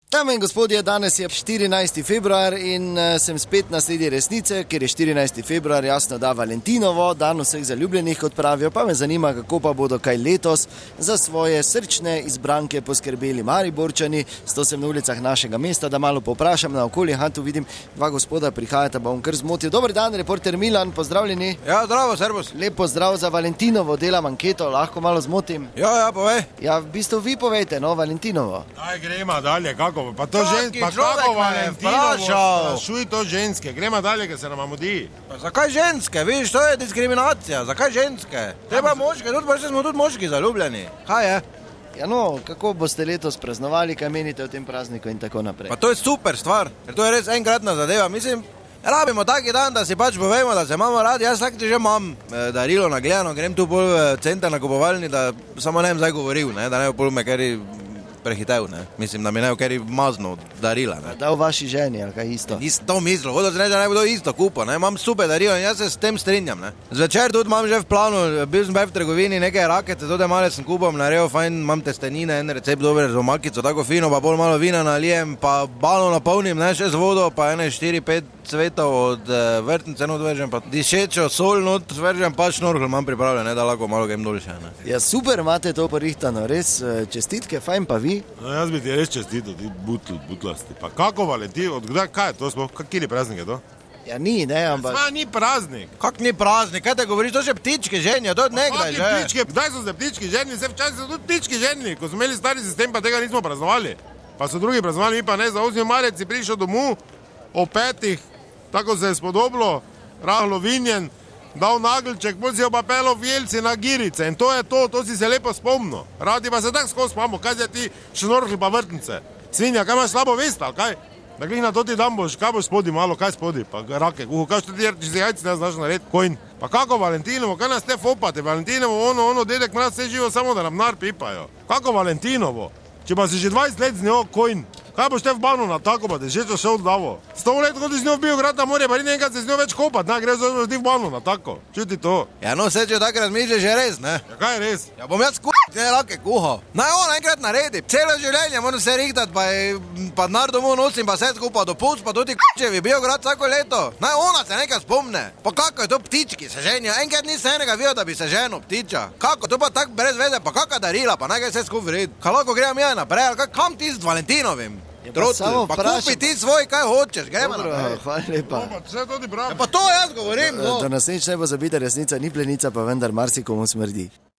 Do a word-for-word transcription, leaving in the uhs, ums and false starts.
Dame in gospodje, danes je štirinajsti februar in uh, sem spet na sledi resnice, ker je štirinajsti februar, jasno da Valentinovo, dan vseh zaljubljenih, kot pravijo, pa me zanima, kako pa bodo kaj letos za svoje srčne izbranke poskrbeli Mariborčani. Sto sem na ulicah našega mesta, da malo poprašam na okolje. Ha, tu vidim, dva gospoda prihajata, pa bom kar zmotil. Dober dan, reporter Milan, pozdravljeni. Ja, zdravo, servus. Lep pozdrav za Valentinovo, delam anketo, lahko malo zmotim. Ja, ja, povej. Ja, v bistvu vi povejte, no, Valentinovo. Daj, gremo dalje, kako? Pa to ženske, pa človek kako me je Valentinovo, vprašal. sprašuj to ženske, gremo dalje, ker se nam mudi. Pa zakaj ženske? Vidiš, to je diskriminacija. Zakaj ženske? Treba moške, tudi pa smo tudi moški zaljubljeni. Kaj je? Ja, no, kako boste letos praznovali, kaj menite o tem prazniku in tako naprej? Pa to je super stvar, ker to je res enkratna zadeva. Mislim, rabimo taki dan, da si pač povemo, da se imamo radi. Jaz tako že imam eh, darilo nagledano, grem tu bolj v center nakupovalni, da samo ne bom zdaj govoril, ne, da ne bo pol me kar prehitev, ne. Mislim, da mi ne bo kar mazno darila, ne. Da v vaši ženi, ali kaj isto? Nisem to mislil, hodo se reči, da ne bo to isto kupo, ne. Imam super darilo in jaz se s tem strinjam, ne. Zvečer tudi imam že v planu, bil sem v trgovini, nekaj rakete, tudi malo sem kupal, naredil fajn, imam testenine, en recept dober z omakico, tako fino, pa bolj malo vina nalijem, pa balon napolnim, ne, še z vodo, pa ene štiri pet cvetov od uh, vrtnice not vržem, pa dišečo sol not vržem, pa šnorkel imam pripravljen, ne, da lahko malo grem dol še, ne. Ja, super imate to porihtano, res čestitke, fajn pa vi. No, jaz bi ti res čestito, ti butl, butlasti. Pa kako Valentino, odkdaj, kaj je to sploh, kakini praznik je to? Ja, ni, ne, ampak... Sva, ni praznik. Kak ni praznik, kaj te govoriš, to še ptičke ženja, to je nekdaj že. Ptičke, kdaj so se ptički ženili, vse včasih so tudi ptički ženili, ko smo imeli stari sistem, pa tega nismo praznovali. Pa so drugi praznovali, mi pa ne, za osmi marec si prišel domov o petih, tako se je spodoblo, rahlo vinjen, dal nagelček, bolj si jo pa pelo v Jelci na Girice in to je to, to si se lepo spomnil. Radi pa se tako skozi spomnil, kaj je ti šnorhli pa vrtnice. Svinja, kaj imaš slabo vest, ali kaj? Da glih na to ti dan boš, kaj boš spodi malo, kaj spodi, pa rake, kuhu, kaj što ti če si jajci ne znaš narediti, kojn. Pa kako Valentinovo, kaj nas te fopate, Valentinovo, ono, ono, dedek mraz vse živo samo da nam nar pipajo. Kako Valentinovo, če pa si že dvajset let z njo, kojn. Kaj boš te v banu na tako, pa te že to šel davo? Sto let hodi z njo v Biograd na morje, pa ni nekaj se z njo več kopat, na, gre z v banu na tako. Čuti to. Ja, no, se če tako razmišljaš, je res, ne? Ja, kaj je res? Ja, bom jaz k***, ne lake kuhal. Naj on enkrat naredi, celo življenje moram se rihtati, pa, pa denar domov nosim, pa se skupa dopust, pa tudi k***čevi, Biograd vsako leto. Naj ona se nekaj spomne. Pa kako je to ptički, se ženja? Enkrat nisem enega videl, da bi se ženil ptiča. Kako, to pa tako brez veze, pa kaka darila, pa nekaj se skup vred. Kaj lahko grem ja naprej, ali kaj, kam ti z Valentinovim? Ja, pa Trotl, samo pa vprašam. kupi ti svoj, kaj hočeš, gremo Dobro, naprej. hvala lepa. No, pa vse to ti pravim. Ja, pa to jaz govorim, no. Do naslednjič ne bo zabita resnica, ni plenica, pa vendar marsikomu smrdi.